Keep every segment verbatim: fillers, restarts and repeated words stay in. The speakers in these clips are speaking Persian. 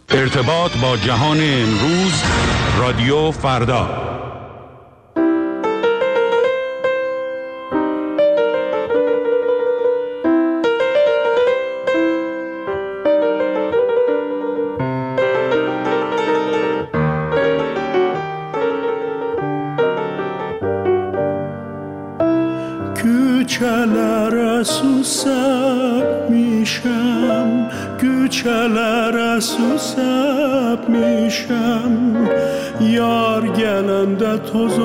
ارتباط با جهان امروز، رادیو فردا. Güçelere susapmışam, güçelere susapmışam. Yar gelende toz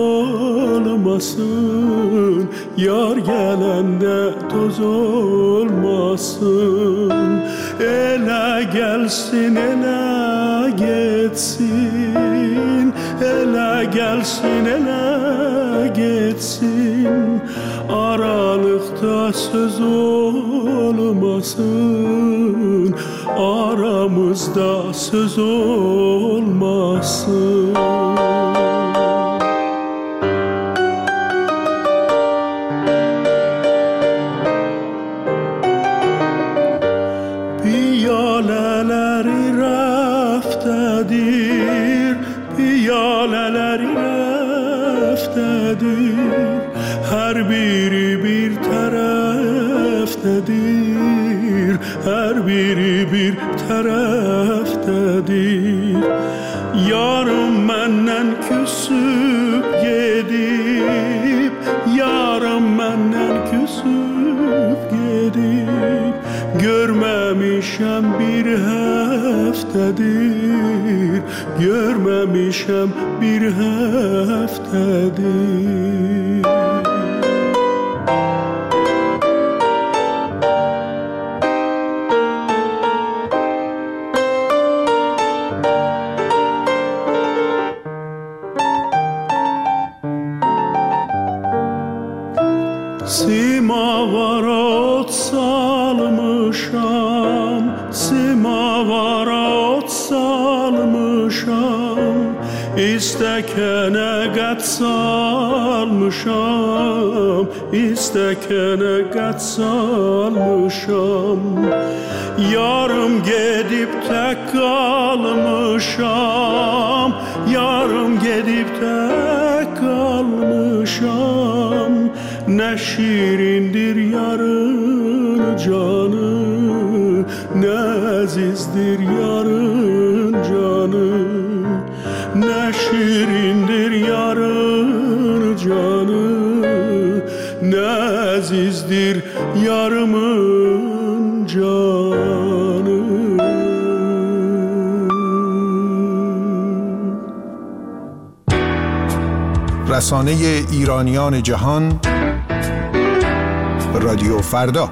olmasın, yar gelende toz olmasın. Ele gelsin, ele geçsin, ele gelsin, ele geçsin. Aralıkta söz olmasın, aramızda söz olmasın. Piyaleleri raftedir, piyaleleri raftedir. Her biri bir taraftadır, her biri bir taraftadır. Yarım menden küsüp gidip, yarım menden küsüp gidip. Görmemişem bir haftadır, görmemişem bir haftadır. Simavara ot salmışam, simavara ot salmışam. İstekene gat salmışam, istekene gat salmışam. Yarım gidip tek kalmışam, yarım gidip tek kalmışam. Ne şirindir yarın canı, ne azizdir yarın canı. Ne şirindir yarın canı, ne azizdir yarımın canı. رسانه ایرانیان جهان، رادیو فردا.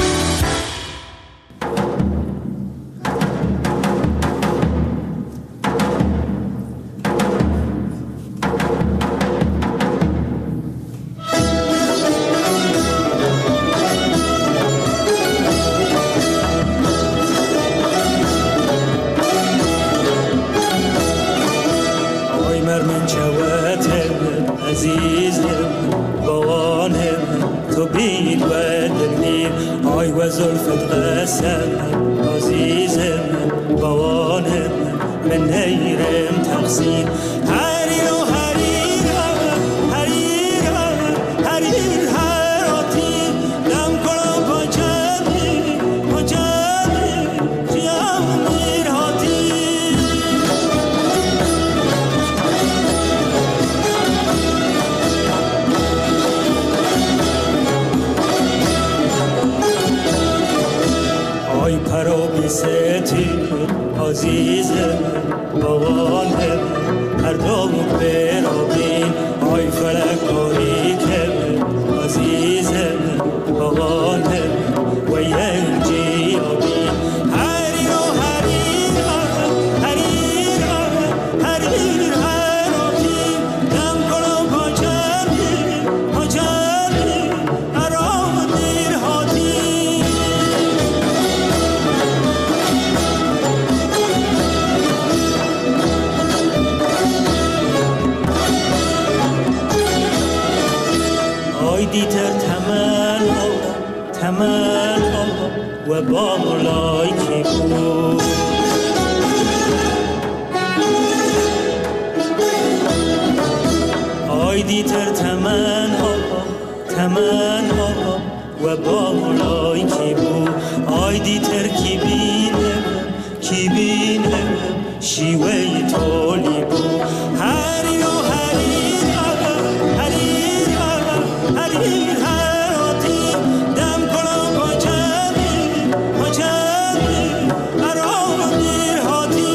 دیتر تمنا تمنا و بالای کی بود تمن ها و بالای کی بو آیدی تر کی بینه کی بینه شیوه تولی بو هری و هری هری هری هراتی دم کنم پاچمی پاچمی ارام دیر هاتی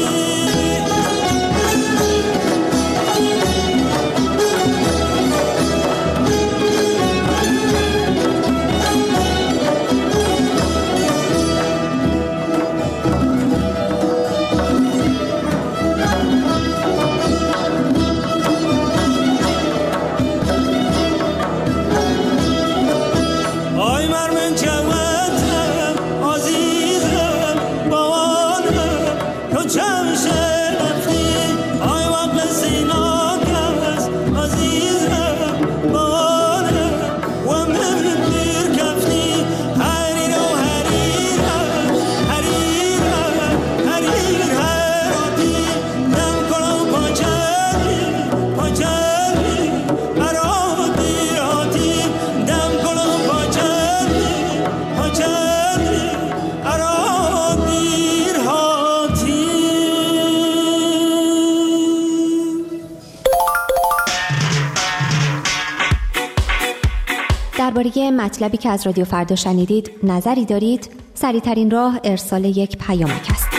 درباره مطلبی که از رادیو فردا شنیدید نظری دارید؟ سریع‌ترین راه ارسال یک پیامک است.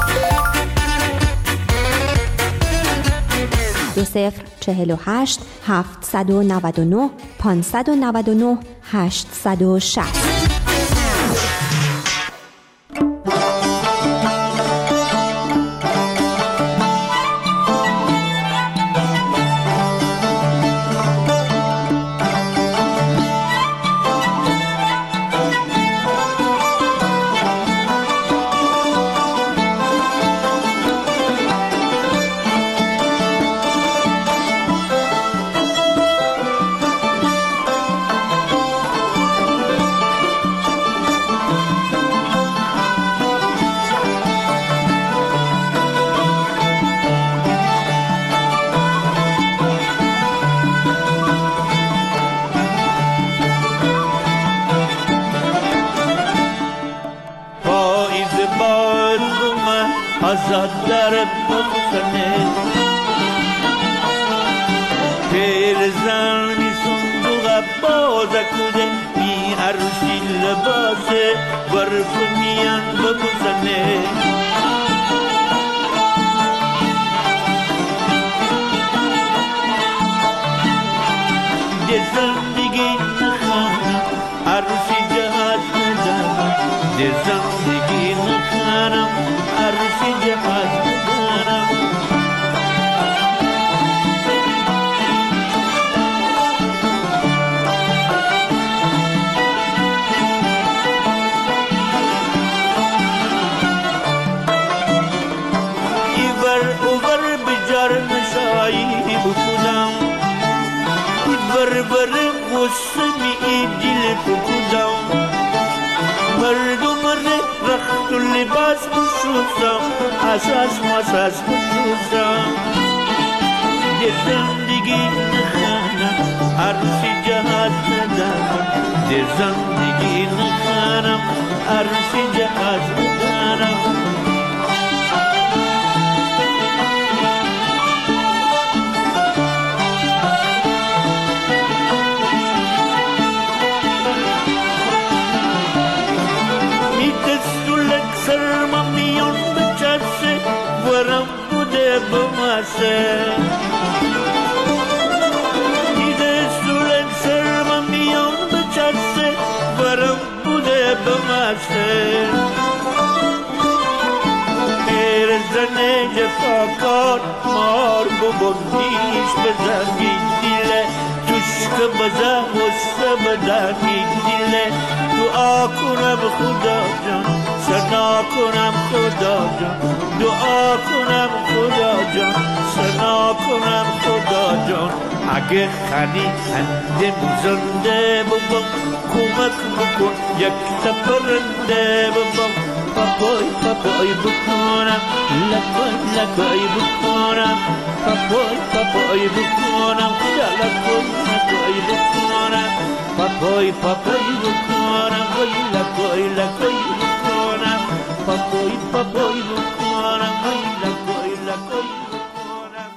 دو صفر چهل و هشت هفتصد و نود و نه پانصد و نود و نه هشتصد و شصت. آزاد در بخشنه پیر زن می صندوق بازه کده می عروشی لباسه ورکو میان بخشنه ده زندگی نخانم عروشی جهاز ندارم ده زندگی نخانم عروسی جهاز ندارم ایور اوور بجار نشایی بکودم ایور بر موسمی ایدیل بکودم مردم رخت و لباس بشوزم اساس مساس بشوزم ده زندگی نخانم عروسی جهاز ندارم ده زندگی نخانم عروسی جهاز ندارم سرم میان بچسه ورم بوده بمسه دیده سولک سرم میان بچسه ورم بوده بمسه پیر زن جفاکار مار ببندیش بزنی دیله توشک بزن وسته بدنی دیله دعا کنم خدا جان سنا کنم خدا جان دعا کنم خدا جان سنا کنم خدا جان اگه خنی هنده زنده ببم کمک بکن یک تپرنده ببم پاپای پاپای بکنم لکای لکای بکنم پاپای پاپای بکنم لکای لکای بکنم پاپای پاپای بکنم وای لکای لکای بکنم پاپای پاپای بکنم وای لکای لکای بکنم.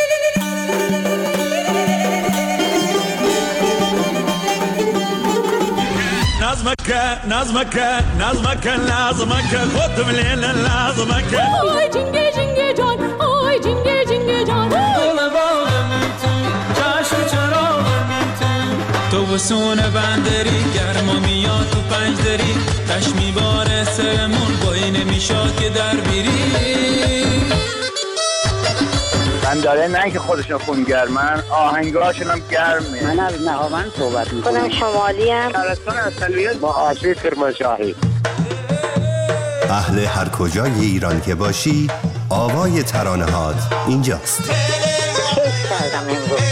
نظمك نظمك نظمك لازمك خد مليل لازمك آی جنگه جنگه جان آی جنگه جنگه جان گل باغم تو چشم چراغم تو تو بسون بندری گرما میاد تو پنج دری تش میباره سرمون بایی نمیشاد که در بیری من داره نه که خودشون خونگرمن آهنگاشون هم گرمه. من از نهاوند صحبت میکنم. خودم شمالی هم شهرستان اصلیت با آسی کرمانشاهی. اهل هر کجای ایران که باشی آوای ترانه‌هات اینجاست. کیف کردم امروز.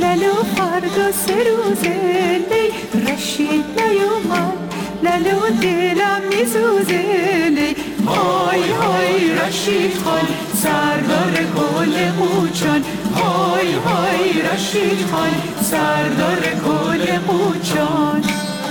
لالو فردا سه روزه لی رشید نیومد لالو دلم میسوزه لی های های رشید خان سردار کل قوچان های های رشید خان سردار کل قوچان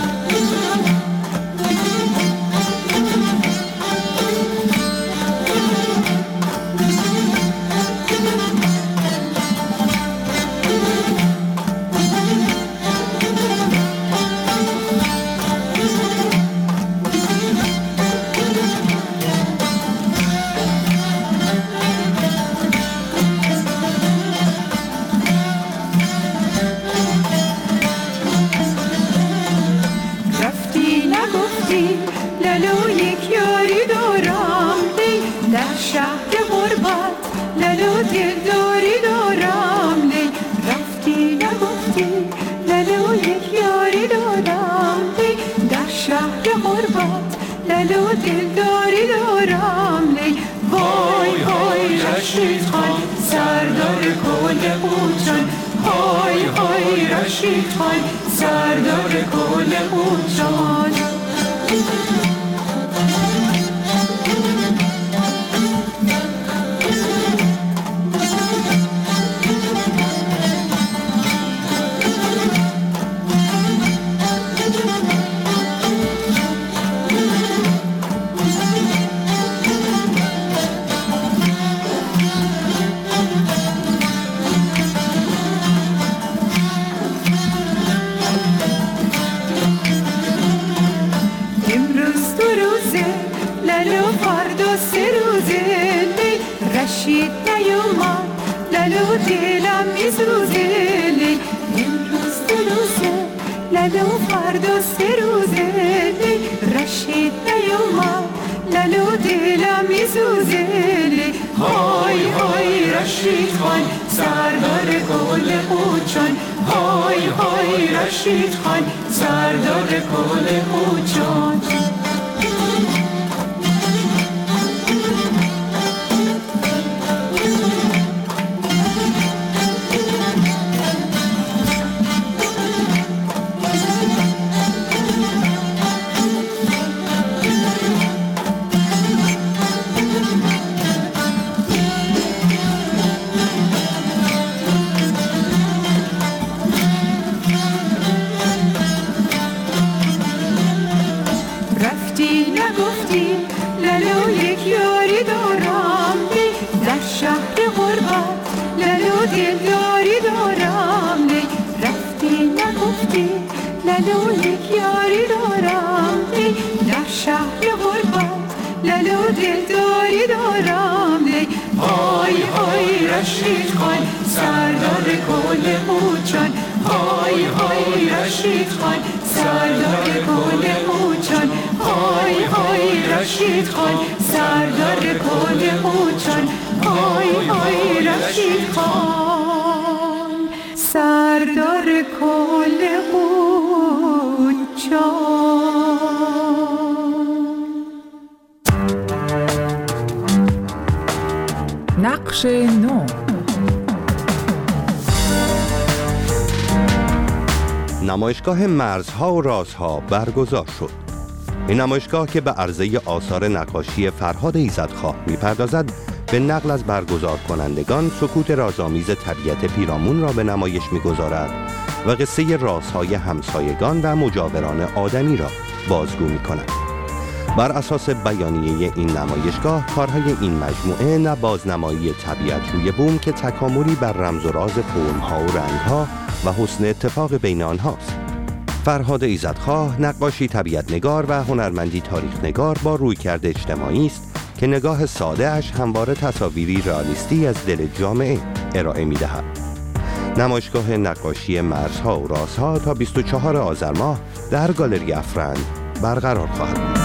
سردار کل قوچان نقش نو. نمایشگاه مرزها و رازها برگزار شد. این نمایشگاه که به عرضه آثار نقاشی فرهاد ایزدخواه می‌پردازد، به نقل از برگزار کنندگان سکوت رازآمیز طبیعت پیرامون را به نمایش می‌گذارد و قصه رازهای همسایگان و مجاوران آدمی را بازگو می‌کند. بر اساس بیانیه این نمایشگاه، کارهای این مجموعه نه بازنمایی طبیعت روی بوم که تکاملی بر رمز و راز فرم‌ها و رنگ‌ها و حسن اتفاق بین آنهاست. فرهاد ایزدخواه نقاشی طبیعت نگار و هنرمندی تاریخ نگار با رویکرد اجتماعی است که نگاه ساده اش همواره تصاویری رئالیستی از دل جامعه ارائه می‌دهد. نمایشگاه نقاشی مرزها و رازها تا بیست و چهارم آذر ماه در گالری افرند برقرار خواهد بود.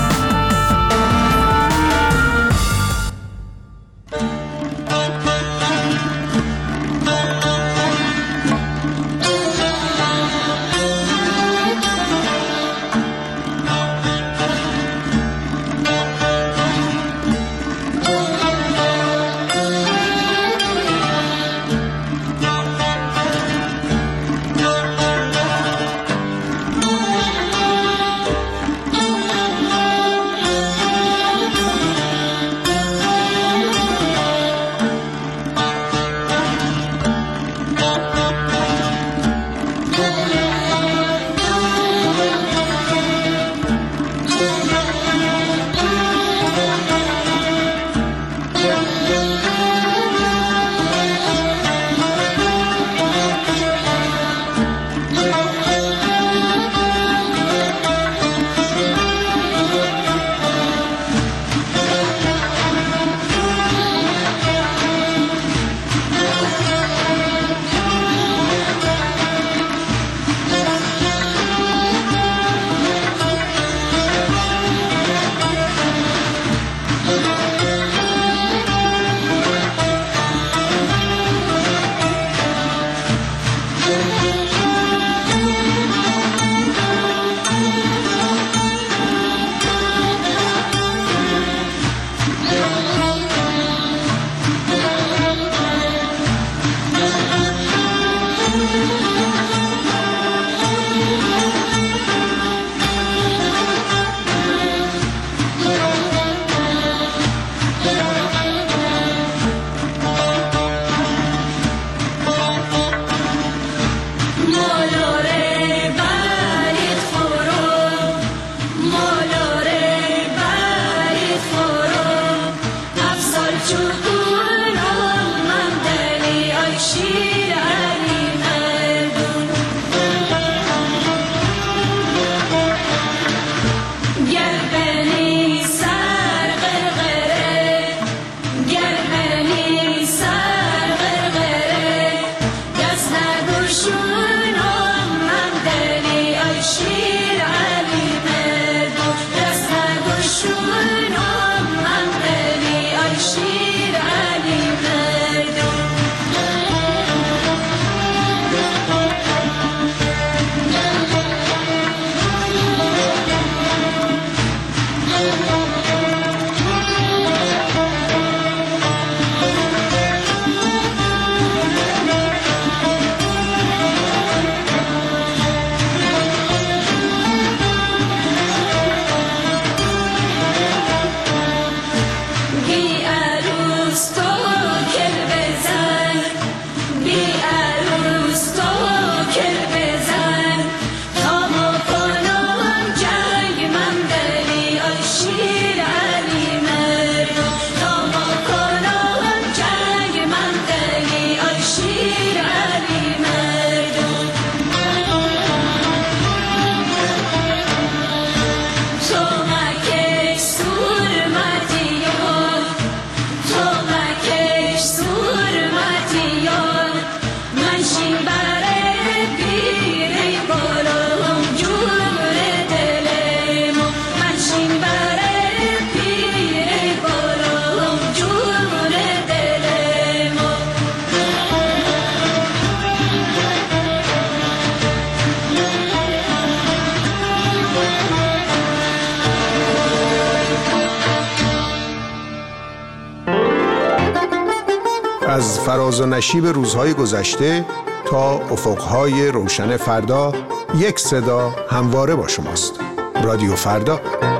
از فراز و نشیب روزهای گذشته تا افقهای روشن فردا، یک صدا همواره با شماست. رادیو فردا.